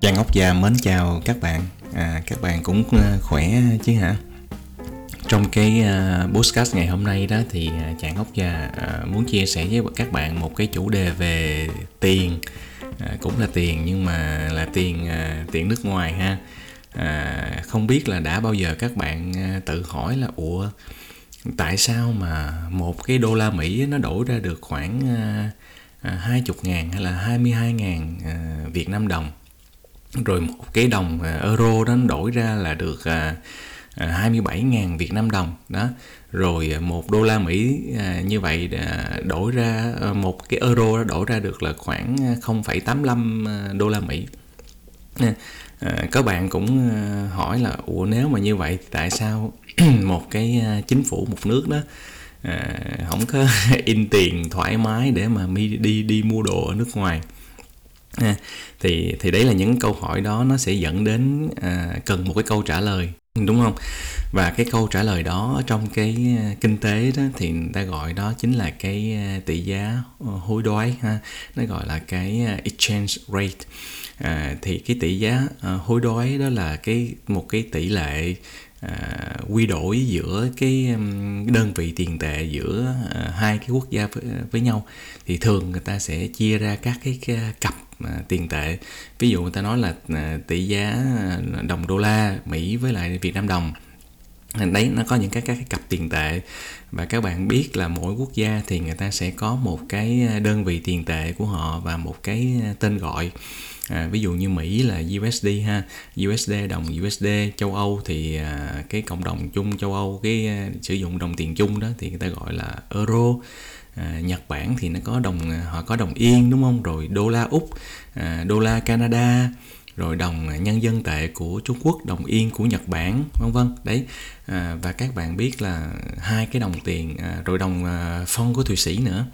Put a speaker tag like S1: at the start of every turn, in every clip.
S1: Trang Ốc Gia mến chào các bạn. Các bạn cũng khỏe chứ hả? Trong cái podcast ngày hôm nay đó thì Trang Ốc Gia muốn chia sẻ với các bạn một cái chủ đề về tiền. Cũng là tiền nhưng mà là tiền nước ngoài ha. Không biết là đã bao giờ các bạn tự hỏi là tại sao mà một cái đô la Mỹ nó đổi ra được khoảng 20.000 hay là 22.000 Việt Nam đồng, rồi một cái đồng euro đó nó đổi ra là được 27.000 Việt Nam đồng đó, rồi một đô la Mỹ như vậy đổi ra một cái euro đó đổi ra được là khoảng 0,85 đô la Mỹ. Các bạn cũng hỏi là nếu mà như vậy tại sao một cái chính phủ một nước đó không có in tiền thoải mái để mà đi mua đồ ở nước ngoài. Thì đấy là những câu hỏi đó nó sẽ dẫn đến cần một cái câu trả lời, đúng không? Và cái câu trả lời đó trong cái kinh tế đó thì người ta gọi đó chính là cái tỷ giá hối đoái ha, nó gọi là cái exchange rate. Thì cái tỷ giá hối đoái đó là một cái tỷ lệ quy đổi giữa cái đơn vị tiền tệ giữa hai cái quốc gia với nhau. Thì thường người ta sẽ chia ra các cái cặp tiền tệ. Ví dụ người ta nói là tỷ giá đồng đô la Mỹ với lại Việt Nam đồng. Đấy, nó có những các cái cặp tiền tệ. Và các bạn biết là mỗi quốc gia thì người ta sẽ có một cái đơn vị tiền tệ của họ và một cái tên gọi. Ví dụ như Mỹ là USD ha, USD đồng USD. Châu Âu thì cái cộng đồng chung châu Âu sử dụng đồng tiền chung đó thì người ta gọi là euro. Nhật Bản thì họ có đồng yên, đúng không? Rồi đô la Úc, đô la Canada, rồi đồng nhân dân tệ của Trung Quốc, đồng yên của Nhật Bản, vân vân. Đấy, và các bạn biết là hai cái đồng tiền, rồi đồng phong của Thụy Sĩ nữa.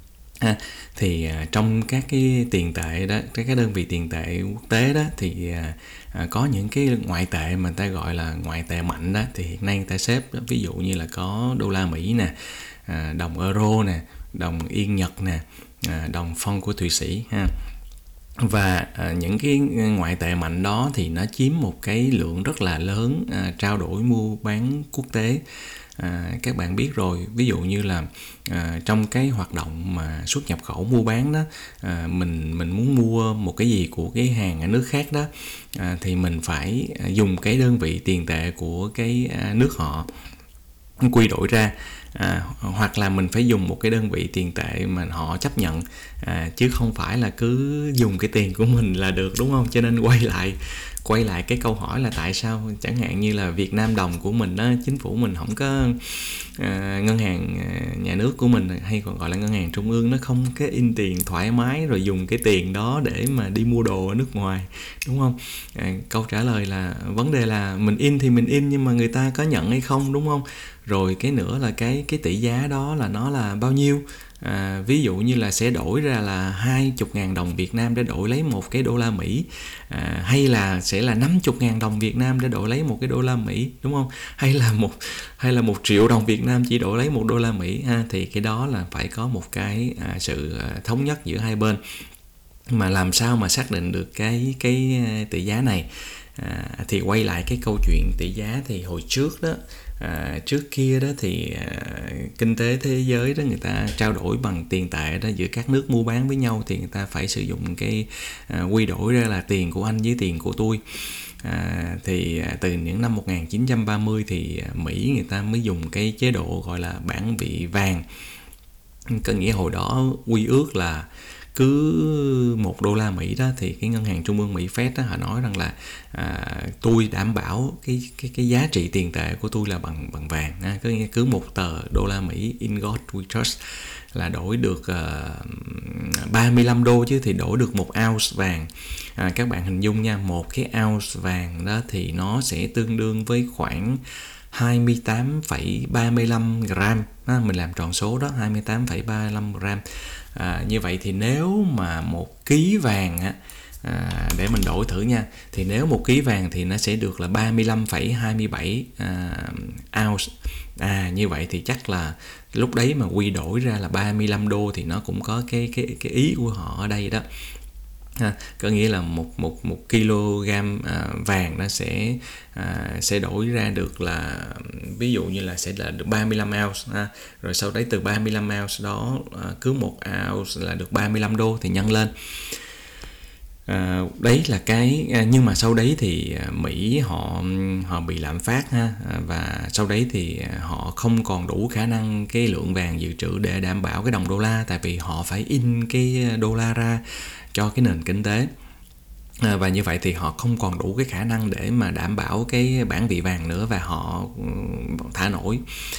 S1: Thì trong các cái tiền tệ đó, các đơn vị tiền tệ quốc tế đó thì có những cái ngoại tệ mà người ta gọi là ngoại tệ mạnh đó. Thì hiện nay người ta xếp ví dụ như là có đô la Mỹ nè, đồng euro nè, đồng yên Nhật nè, đồng phong của Thụy Sĩ ha. Và những cái ngoại tệ mạnh đó thì nó chiếm một cái lượng rất là lớn trao đổi mua bán quốc tế. Các bạn biết rồi, ví dụ như là trong cái hoạt động mà xuất nhập khẩu mua bán đó, mình muốn mua một cái gì của cái hàng ở nước khác đó, thì mình phải dùng cái đơn vị tiền tệ của cái nước họ quy đổi ra, hoặc là mình phải dùng một cái đơn vị tiền tệ mà họ chấp nhận, chứ không phải là cứ dùng cái tiền của mình là được, đúng không? Cho nên quay lại cái câu hỏi là tại sao chẳng hạn như là Việt Nam đồng của mình đó, chính phủ mình không có ngân hàng nhà nước của mình hay còn gọi là ngân hàng trung ương, nó không có in tiền thoải mái rồi dùng cái tiền đó để mà đi mua đồ ở nước ngoài, đúng không? Câu trả lời là vấn đề là mình in thì mình in nhưng mà người ta có nhận hay không, đúng không? Rồi cái nữa là cái tỷ giá đó là nó là bao nhiêu. Ví dụ như là sẽ đổi ra là 20.000 đồng Việt Nam để đổi lấy một cái đô la Mỹ, hay là sẽ là 50.000 đồng Việt Nam để đổi lấy một cái đô la Mỹ, đúng không? Hay là 1 triệu đồng Việt Nam chỉ đổi lấy một đô la Mỹ ha. Thì cái đó là phải có một cái sự thống nhất giữa hai bên. Mà làm sao mà xác định được cái tỷ giá này? Thì quay lại cái câu chuyện tỷ giá thì hồi trước đó, trước kia đó thì kinh tế thế giới đó, người ta trao đổi bằng tiền tệ đó giữa các nước mua bán với nhau thì người ta phải sử dụng cái quy đổi ra là tiền của anh với tiền của tôi. Thì từ những năm 1930 thì Mỹ người ta mới dùng cái chế độ gọi là bản vị vàng. Có nghĩa hồi đó quy ước là cứ 1 đô la Mỹ đó thì cái ngân hàng trung ương Mỹ Fed đó, họ nói rằng là tôi đảm bảo cái giá trị tiền tệ của tôi là bằng vàng. Có nghĩa cứ 1 tờ đô la Mỹ in God we trust là đổi được 35 đô chứ, thì đổi được 1 ounce vàng. Các bạn hình dung nha, một cái ounce vàng đó thì nó sẽ tương đương với khoảng 28,35 gram. Mình làm tròn số đó, 28,35 gram. Như vậy thì nếu mà 1 ký vàng để mình đổi thử nha, thì nếu 1 ký vàng thì nó sẽ được là 35,27 ounce. Như vậy thì chắc là lúc đấy mà quy đổi ra là 35 đô thì nó cũng có cái ý của họ ở đây đó. Có nghĩa là một kg vàng nó sẽ đổi ra được là ví dụ như là sẽ là được 35 ounce rồi sau đấy từ 35 ounce đó cứ 1 ounce là được 35 đô thì nhân lên. Đấy là cái nhưng mà sau đấy thì Mỹ họ bị lạm phát và sau đấy thì họ không còn đủ khả năng cái lượng vàng dự trữ để đảm bảo cái đồng đô la, tại vì họ phải in cái đô la ra cho cái nền kinh tế. Và như vậy thì họ không còn đủ cái khả năng để mà đảm bảo cái bản vị vàng nữa, và họ thả nổi.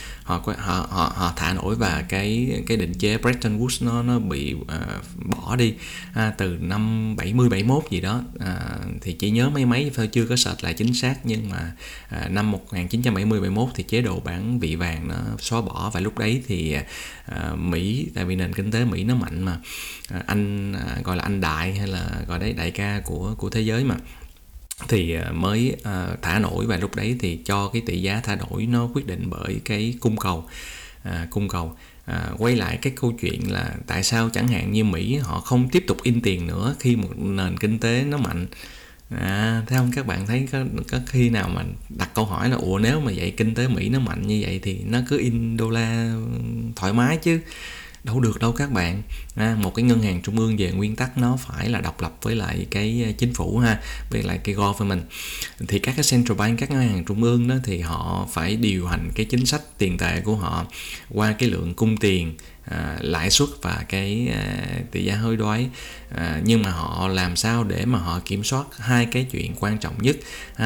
S1: Họ thả nổi và cái định chế Bretton Woods nó bị bỏ đi từ năm 70-71 gì đó, thì chỉ nhớ mấy thôi, chưa có search lại chính xác, nhưng mà năm 1970-71 thì chế độ bản vị vàng nó xóa bỏ. Và lúc đấy thì Mỹ, tại vì nền kinh tế Mỹ nó mạnh mà, anh gọi là anh đại hay là gọi đấy đại ca của thế giới mà, thì mới thả nổi. Và lúc đấy thì cho cái tỷ giá thả nổi nó quyết định bởi cái cung cầu. Quay lại cái câu chuyện là tại sao chẳng hạn như Mỹ họ không tiếp tục in tiền nữa khi một nền kinh tế nó mạnh. Thấy không, các bạn thấy có khi nào mà đặt câu hỏi là nếu mà vậy kinh tế Mỹ nó mạnh như vậy thì nó cứ in đô la thoải mái chứ? Đâu được đâu các bạn. Một cái ngân hàng trung ương về nguyên tắc nó phải là độc lập với lại cái chính phủ với lại cái government. Thì các cái central bank, các ngân hàng trung ương đó thì họ phải điều hành cái chính sách tiền tệ của họ qua cái lượng cung tiền, lãi suất và cái tỷ giá hối đoái. Nhưng mà họ làm sao để mà họ kiểm soát hai cái chuyện quan trọng nhất.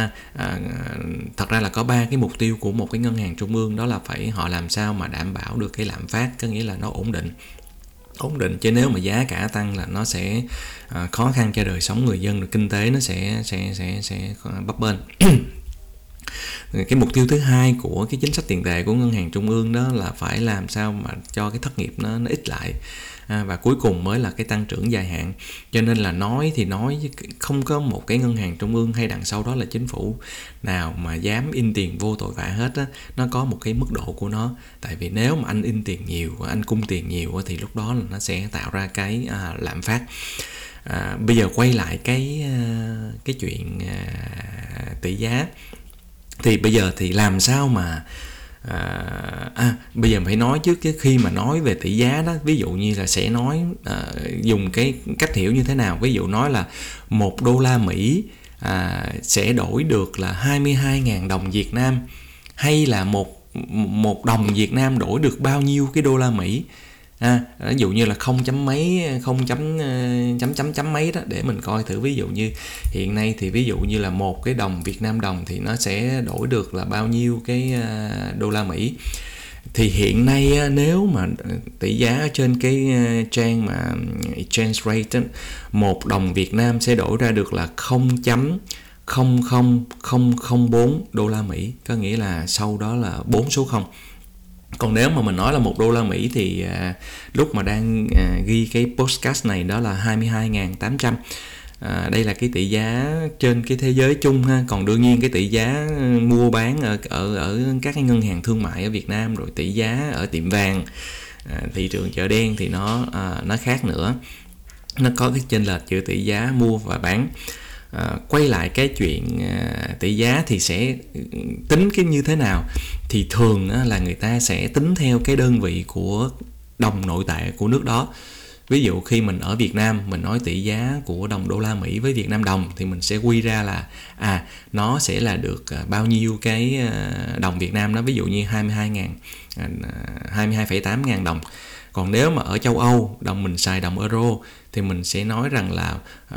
S1: Thật ra là có 3 cái mục tiêu của một cái ngân hàng trung ương, đó là phải họ làm sao mà đảm bảo được cái lạm phát, có nghĩa là nó ổn định, chứ nếu mà giá cả tăng là nó sẽ khó khăn cho đời sống người dân, rồi kinh tế nó sẽ bấp bênh. Cái mục tiêu thứ hai của cái chính sách tiền tệ của ngân hàng trung ương đó là phải làm sao mà cho cái thất nghiệp nó ít lại, và cuối cùng mới là cái tăng trưởng dài hạn. Cho nên là nói không có một cái ngân hàng trung ương hay đằng sau đó là chính phủ nào mà dám in tiền vô tội vạ hết á. Nó có một cái mức độ của nó, tại vì nếu mà anh in tiền nhiều, anh cung tiền nhiều thì lúc đó là nó sẽ tạo ra cái lạm phát. Bây giờ quay lại cái chuyện tỷ giá. Thì bây giờ thì làm sao mà bây giờ phải nói trước chứ, khi mà nói về tỷ giá đó, ví dụ như là sẽ nói dùng cái cách hiểu như thế nào. Ví dụ nói là 1 đô la Mỹ sẽ đổi được là 22.000 đồng Việt Nam, hay là một đồng Việt Nam đổi được bao nhiêu cái đô la Mỹ. Ví dụ như là chấm mấy đó, để mình coi thử. Ví dụ như hiện nay thì ví dụ như là một cái đồng Việt Nam đồng thì nó sẽ đổi được là bao nhiêu cái đô la Mỹ. Thì hiện nay nếu mà tỷ giá trên cái trang mà exchange rate, 1 đồng Việt Nam sẽ đổi ra được là 0.00004 đô la Mỹ, có nghĩa là sau đó là 4 số 0. Còn nếu mà mình nói là 1 đô la Mỹ thì lúc mà đang ghi cái podcast này đó là 22.800. Đây là cái tỷ giá trên cái thế giới chung ha. Còn đương nhiên cái tỷ giá mua bán ở các cái ngân hàng thương mại ở Việt Nam, rồi tỷ giá ở tiệm vàng, thị trường chợ đen thì nó khác nữa. Nó có cái chênh lệch giữa tỷ giá mua và bán. Quay lại cái chuyện tỷ giá thì sẽ tính cái như thế nào? Thì thường là người ta sẽ tính theo cái đơn vị của đồng nội tệ của nước đó. Ví dụ khi mình ở Việt Nam, mình nói tỷ giá của đồng đô la Mỹ với Việt Nam đồng thì mình sẽ quy ra là nó sẽ là được bao nhiêu cái đồng Việt Nam đó, ví dụ như 22,8 ngàn đồng. Còn nếu mà ở châu Âu, mình xài đồng euro thì mình sẽ nói rằng là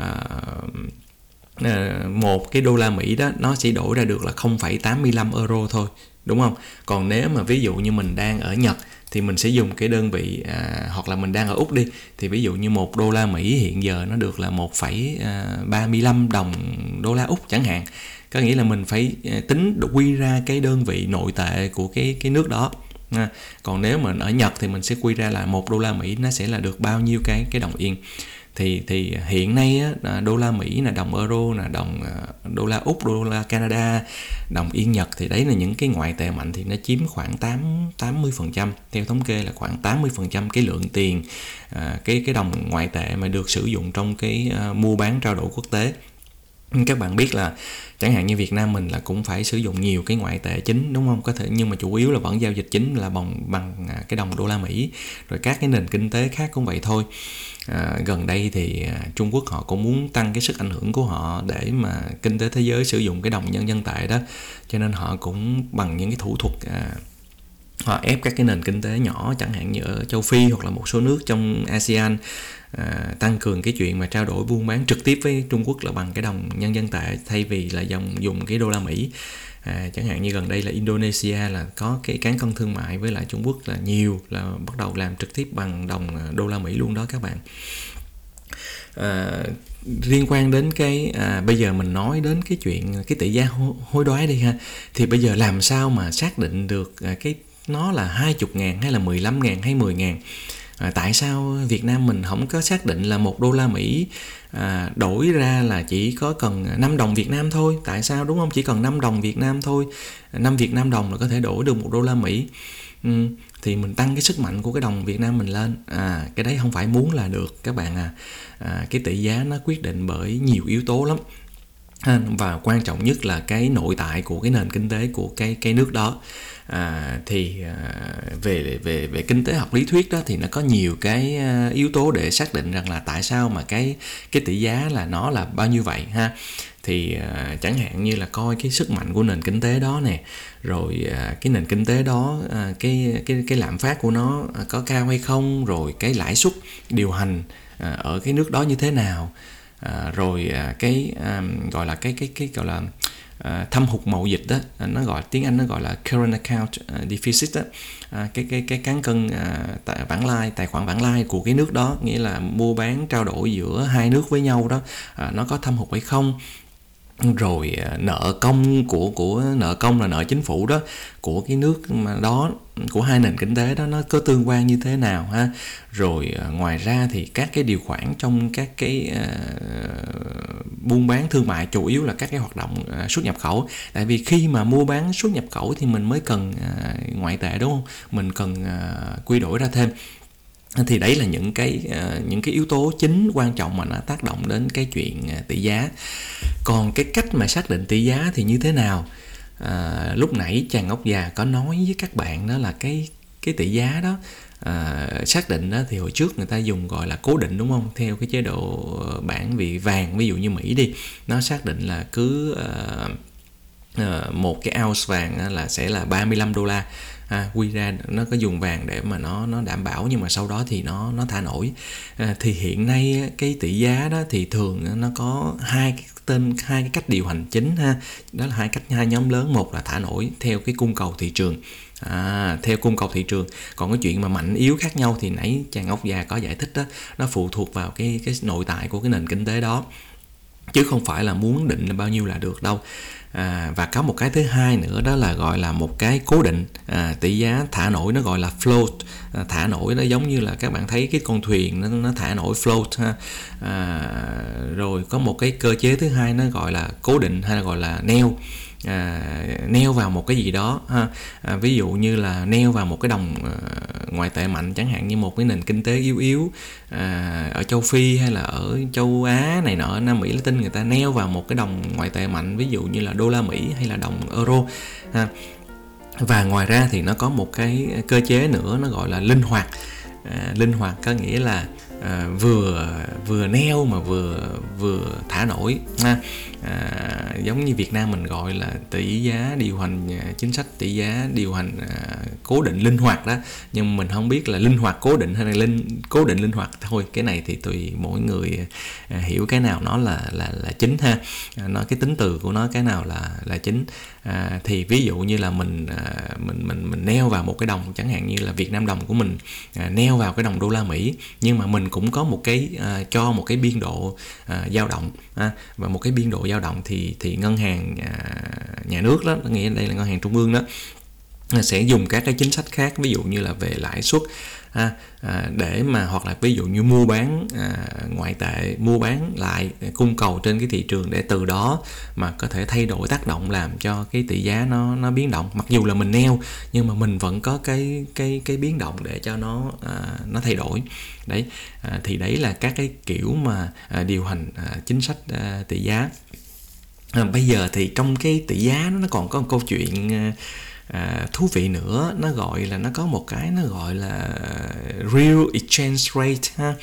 S1: một cái đô la Mỹ đó nó sẽ đổi ra được là 0,85 euro thôi, đúng không? Còn nếu mà ví dụ như mình đang ở Nhật thì mình sẽ dùng cái đơn vị hoặc là mình đang ở Úc đi, thì ví dụ như 1 đô la Mỹ hiện giờ nó được là 1,35 đồng đô la Úc chẳng hạn. Có nghĩa là mình phải tính quy ra cái đơn vị nội tệ của cái nước đó. Còn nếu mà ở Nhật thì mình sẽ quy ra là 1 đô la Mỹ nó sẽ là được bao nhiêu cái đồng yên. thì hiện nay á, đô la Mỹ là đồng euro, là đồng đô la Úc, đô la Canada, đồng Yên Nhật, thì đấy là những cái ngoại tệ mạnh, thì nó chiếm khoảng 80%, theo thống kê là khoảng 80% cái lượng tiền, cái đồng ngoại tệ mà được sử dụng trong cái mua bán trao đổi quốc tế. Các bạn biết là chẳng hạn như Việt Nam mình là cũng phải sử dụng nhiều cái ngoại tệ chính, đúng không? Có thể, nhưng mà chủ yếu là vẫn giao dịch chính là bằng cái đồng đô la Mỹ. Rồi các cái nền kinh tế khác cũng vậy thôi. Gần đây thì Trung Quốc họ cũng muốn tăng cái sức ảnh hưởng của họ để mà kinh tế thế giới sử dụng cái đồng nhân dân tệ đó, cho nên họ cũng bằng những cái thủ thuật họ ép các cái nền kinh tế nhỏ, chẳng hạn như ở châu Phi hoặc là một số nước trong ASEAN, tăng cường cái chuyện mà trao đổi buôn bán trực tiếp với Trung Quốc là bằng cái đồng nhân dân tệ thay vì là dùng cái đô la Mỹ. Chẳng hạn như gần đây là Indonesia là có cái cán cân thương mại với lại Trung Quốc là nhiều, là bắt đầu làm trực tiếp bằng đồng đô la Mỹ luôn đó các bạn. Liên quan đến cái bây giờ mình nói đến cái chuyện cái tỷ giá hối đoái đi ha, thì bây giờ làm sao mà xác định được cái nó là 20.000 hay là 15.000 hay 10.000? Tại sao Việt Nam mình không có xác định là 1 đô la Mỹ đổi ra là chỉ có cần 5 đồng Việt Nam thôi? Tại sao, đúng không? Chỉ cần 5 đồng Việt Nam thôi, 5 Việt Nam đồng là có thể đổi được 1 đô la Mỹ. Thì mình tăng cái sức mạnh của cái đồng Việt Nam mình lên. Cái đấy không phải muốn là được các bạn cái tỷ giá nó quyết định bởi nhiều yếu tố lắm. Và quan trọng nhất là cái nội tại của cái nền kinh tế của cái nước đó. Về kinh tế học lý thuyết đó thì nó có nhiều cái yếu tố để xác định rằng là tại sao mà cái tỷ giá là nó là bao nhiêu vậy ha. Thì chẳng hạn như là coi cái sức mạnh của nền kinh tế đó nè, rồi cái nền kinh tế đó cái lạm phát của nó có cao hay không, rồi cái lãi suất điều hành ở cái nước đó như thế nào, rồi cái gọi là cái gọi là thâm hụt mậu dịch đó, nó gọi tiếng Anh nó gọi là current account deficit đó, cái cán cân tài khoản vãng lai của cái nước đó, nghĩa là mua bán trao đổi giữa hai nước với nhau đó, nó có thâm hụt hay không. Rồi nợ công của nợ công là nợ chính phủ đó của cái nước mà đó, của hai nền kinh tế đó, nó có tương quan như thế nào ha. Rồi ngoài ra thì các cái điều khoản trong các cái buôn bán thương mại, chủ yếu là các cái hoạt động xuất nhập khẩu. Tại vì khi mà mua bán xuất nhập khẩu thì mình mới cần ngoại tệ, đúng không? Mình cần quy đổi ra thêm. Thì đấy là những cái yếu tố chính quan trọng mà nó tác động đến cái chuyện tỷ giá. Còn cái cách mà xác định tỷ giá thì như thế nào? Lúc nãy chàng ốc già có nói với các bạn đó là cái tỷ giá đó xác định đó, thì hồi trước người ta dùng gọi là cố định, đúng không? Theo cái chế độ bảng vị vàng, ví dụ như Mỹ đi, nó xác định là cứ một cái ounce vàng là sẽ là 35 đô la. Quy ra nó có dùng vàng để mà nó đảm bảo, nhưng mà sau đó thì nó thả nổi. Thì hiện nay cái tỷ giá đó thì thường nó có hai cái cách điều hành chính ha. Đó là hai nhóm lớn. Một là thả nổi theo cái cung cầu thị trường, theo cung cầu thị trường. Còn cái chuyện mà mạnh yếu khác nhau thì nãy chàng ốc già có giải thích đó, nó phụ thuộc vào cái nội tại của cái nền kinh tế đó, chứ không phải là muốn định là bao nhiêu là được đâu. Và có một cái thứ hai nữa, đó là gọi là một cái cố định. Tỷ giá thả nổi nó gọi là float. Thả nổi nó giống như là các bạn thấy cái con thuyền nó thả nổi float ha. Rồi có một cái cơ chế thứ hai nó gọi là cố định, hay là gọi là neo. Neo vào một cái gì đó ha. Ví dụ như là neo vào một cái đồng ngoại tệ mạnh, chẳng hạn như một cái nền kinh tế yếu ở châu Phi hay là ở châu Á này nọ, Nam Mỹ Latin, người ta neo vào một cái đồng ngoại tệ mạnh, ví dụ như là đô la Mỹ hay là đồng euro ha. Và ngoài ra thì nó có một cái cơ chế nữa, nó gọi là linh hoạt. Linh hoạt có nghĩa là vừa neo mà vừa thả nổi ha. Giống như Việt Nam mình gọi là tỷ giá điều hành chính sách, tỷ giá điều hành cố định linh hoạt đó, nhưng mình không biết là linh hoạt cố định hay là cố định linh hoạt thôi. Cái này thì tùy mỗi người hiểu cái nào nó là chính ha. Nó cái tính từ của nó cái nào là chính. Thì ví dụ như là mình neo vào một cái đồng, chẳng hạn như là Việt Nam đồng của mình neo vào cái đồng đô la Mỹ, nhưng mà mình cũng có một cái cho một cái biên độ dao động, và một cái biên độ dao động thì ngân hàng nhà nước đó, nghĩa đây là ngân hàng trung ương đó, sẽ dùng các cái chính sách khác, ví dụ như là về lãi suất, để mà hoặc là ví dụ như mua bán ngoại tệ, mua bán lại cung cầu trên cái thị trường, để từ đó mà có thể thay đổi, tác động làm cho cái tỷ giá nó biến động. Mặc dù là mình neo nhưng mà mình vẫn có cái biến động để cho nó thay đổi. Đấy, thì đấy là các cái kiểu mà điều hành chính sách tỷ giá. Bây giờ thì trong cái tỷ giá nó còn có một câu chuyện thú vị nữa, nó có một cái nó gọi là real exchange rate ha.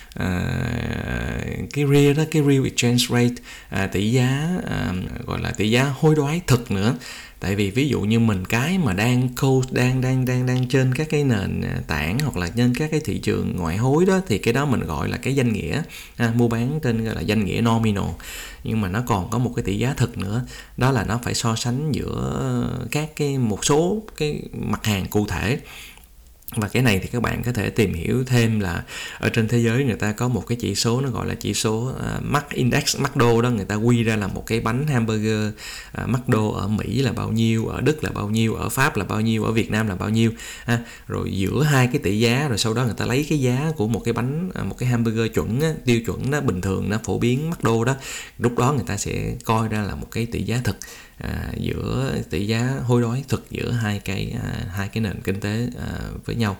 S1: Cái real exchange rate, tỷ giá gọi là tỷ giá hối đoái thực nữa. Tại vì ví dụ như mình cái mà đang trên các cái nền tảng hoặc là trên các cái thị trường ngoại hối đó, thì cái đó mình gọi là cái danh nghĩa, mua bán trên gọi là danh nghĩa nominal. Nhưng mà nó còn có một cái tỷ giá thực nữa, đó là nó phải so sánh giữa một số cái mặt hàng cụ thể. Và cái này thì các bạn có thể tìm hiểu thêm là ở trên thế giới người ta có một cái chỉ số, nó gọi là chỉ số Index McDo đó. Người ta quy ra là một cái bánh hamburger McDo ở Mỹ là bao nhiêu, ở Đức là bao nhiêu, ở Pháp là bao nhiêu, ở Việt Nam là bao nhiêu, rồi giữa hai cái tỷ giá, rồi sau đó người ta lấy cái giá của một cái bánh, một cái hamburger chuẩn tiêu chuẩn đó, bình thường, nó phổ biến McDo đó. Lúc đó người ta sẽ coi ra là một cái tỷ giá thực, giữa tỷ giá hối đoái thực giữa hai cái nền kinh tế với nhau.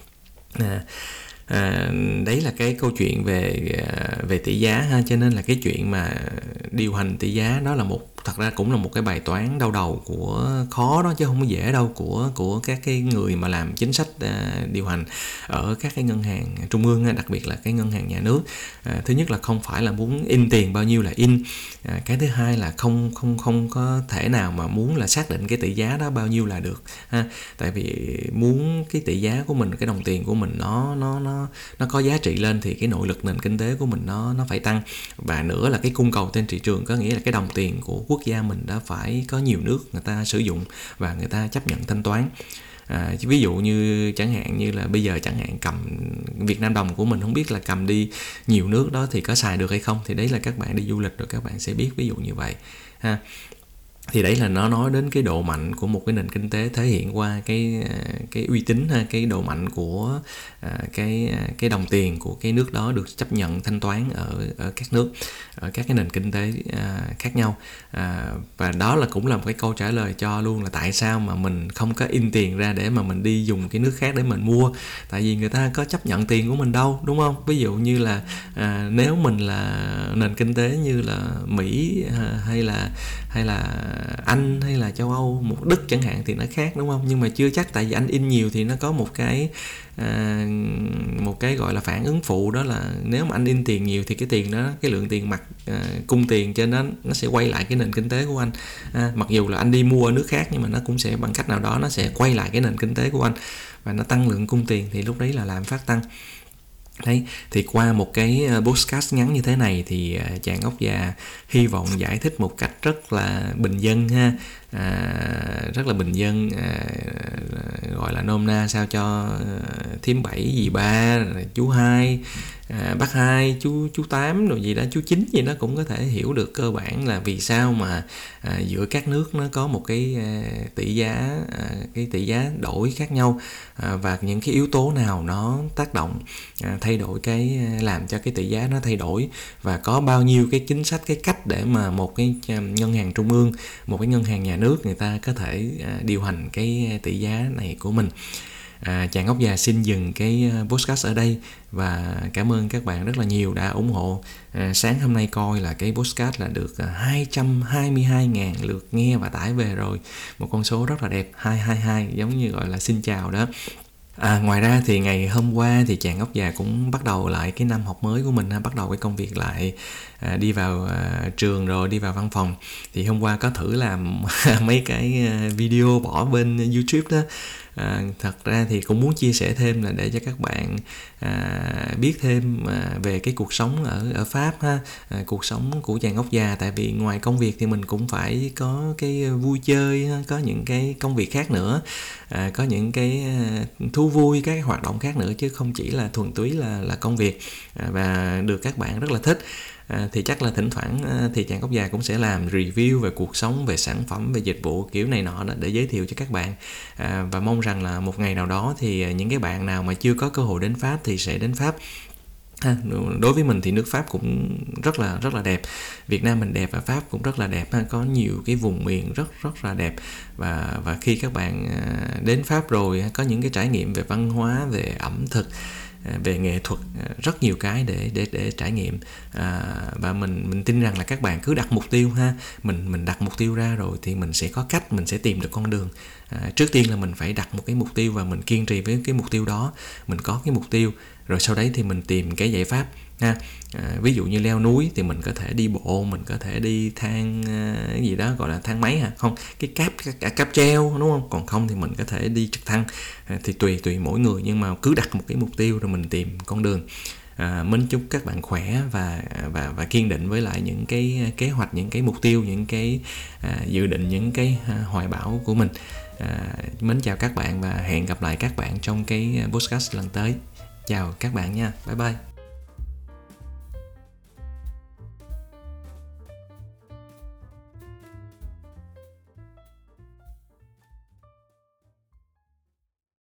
S1: Đấy là cái câu chuyện về tỷ giá ha. Cho nên là cái chuyện mà điều hành tỷ giá đó là thật ra cũng là một cái bài toán đau đầu khó đó, chứ không có dễ đâu, của các cái người mà làm chính sách điều hành ở các cái ngân hàng trung ương, đặc biệt là cái ngân hàng nhà nước. Thứ nhất là không phải là muốn in tiền bao nhiêu là in. Cái thứ hai là không có thể nào mà muốn là xác định cái tỷ giá đó bao nhiêu là được ha. Tại vì muốn cái tỷ giá của mình, cái đồng tiền của mình nó có giá trị lên thì cái nội lực nền kinh tế của mình nó phải tăng. Và nữa là cái cung cầu trên thị trường, có nghĩa là cái đồng tiền của quốc gia mình đã phải có nhiều nước người ta sử dụng và người ta chấp nhận thanh toán. Ví dụ như chẳng hạn như là bây giờ cầm Việt Nam đồng của mình, không biết là cầm đi nhiều nước đó thì có xài được hay không. Thì đấy là các bạn đi du lịch rồi các bạn sẽ biết, ví dụ như vậy ha. Thì đấy là nó nói đến cái độ mạnh của một cái nền kinh tế, thể hiện qua cái uy tín ha, cái độ mạnh của cái đồng tiền của cái nước đó được chấp nhận thanh toán ở các nước, ở các cái nền kinh tế khác nhau. Và đó cũng là một cái câu trả lời cho luôn là tại sao mà mình không có in tiền ra để mà mình đi dùng cái nước khác để mình mua. Tại vì người ta có chấp nhận tiền của mình đâu, đúng không? Ví dụ như là nếu mình là nền kinh tế như là Mỹ hay là Anh hay là châu Âu, một Đức chẳng hạn thì nó khác, đúng không? Nhưng mà chưa chắc, tại vì anh in nhiều thì nó có một cái gọi là phản ứng phụ, đó là nếu mà anh in tiền nhiều thì cái tiền đó, cái lượng tiền mặt, cung tiền trên đó nó sẽ quay lại cái nền kinh tế của anh. Mặc dù là anh đi mua ở nước khác nhưng mà nó cũng sẽ bằng cách nào đó nó sẽ quay lại cái nền kinh tế của anh và nó tăng lượng cung tiền, thì lúc đấy là lạm phát tăng. Đấy, thì qua một cái podcast ngắn như thế này thì chàng ốc già hy vọng giải thích một cách rất là bình dân ha, rất là bình dân, gọi là nôm na sao cho thím 7, dì 3, chú 2, bác 2, chú 8 rồi gì đó, chú 9 gì đó cũng có thể hiểu được cơ bản là vì sao mà giữa các nước nó có một cái tỷ giá đổi khác nhau, và những cái yếu tố nào nó tác động thay đổi làm cho cái tỷ giá nó thay đổi, và có bao nhiêu cái chính sách, cái cách để mà một cái ngân hàng trung ương, một cái ngân hàng nhà nước người ta có thể điều hành cái tỷ giá này của mình. Chàng ốc già xin dừng cái podcast ở đây và cảm ơn các bạn rất là nhiều đã ủng hộ. Sáng hôm nay coi là cái podcast là được 222.000 lượt nghe và tải về rồi, một con số rất là đẹp, 222 giống như gọi là xin chào đó. Ngoài ra thì ngày hôm qua thì chàng ốc già cũng bắt đầu lại cái năm học mới của mình, bắt đầu cái công việc lại, đi vào trường rồi đi vào văn phòng. Thì hôm qua có thử làm mấy cái video bỏ bên YouTube đó. Thật ra thì cũng muốn chia sẻ thêm là để cho các bạn biết thêm về cái cuộc sống ở Pháp ha, cuộc sống của chàng ốc già. Tại vì ngoài công việc thì mình cũng phải có cái vui chơi, có những cái công việc khác nữa, có những cái thú vui, các cái hoạt động khác nữa, chứ không chỉ là thuần túy là công việc, và được các bạn rất là thích. Thì chắc là thỉnh thoảng thì Chàng Ốc Già cũng sẽ làm review về cuộc sống, về sản phẩm, về dịch vụ kiểu này nọ đó để giới thiệu cho các bạn. Và mong rằng là một ngày nào đó thì những cái bạn nào mà chưa có cơ hội đến Pháp thì sẽ đến Pháp. Đối với mình thì nước Pháp cũng rất là đẹp. Việt Nam mình đẹp và Pháp cũng rất là đẹp, có nhiều cái vùng miền rất là đẹp. Và khi các bạn đến Pháp rồi có những cái trải nghiệm về văn hóa, về ẩm thực, về nghệ thuật, rất nhiều cái để trải nghiệm. Và mình tin rằng là các bạn cứ đặt mục tiêu ha, mình đặt mục tiêu ra rồi thì mình sẽ có cách, mình sẽ tìm được con đường. Trước tiên là mình phải đặt một cái mục tiêu và mình kiên trì với cái mục tiêu đó. Mình có cái mục tiêu rồi sau đấy thì mình tìm cái giải pháp ha. Ví dụ như leo núi thì mình có thể đi bộ, mình có thể đi thang cái gì đó gọi là thang máy không, cái cáp treo đúng không, còn không thì mình có thể đi trực thăng. Thì tùy mỗi người, nhưng mà cứ đặt một cái mục tiêu rồi mình tìm con đường. Mến chúc các bạn khỏe và kiên định với lại những cái kế hoạch, những cái mục tiêu, những cái dự định, những cái hoài bão của mình. Mến chào các bạn và hẹn gặp lại các bạn trong cái podcast lần tới. Chào các bạn nha, bye bye.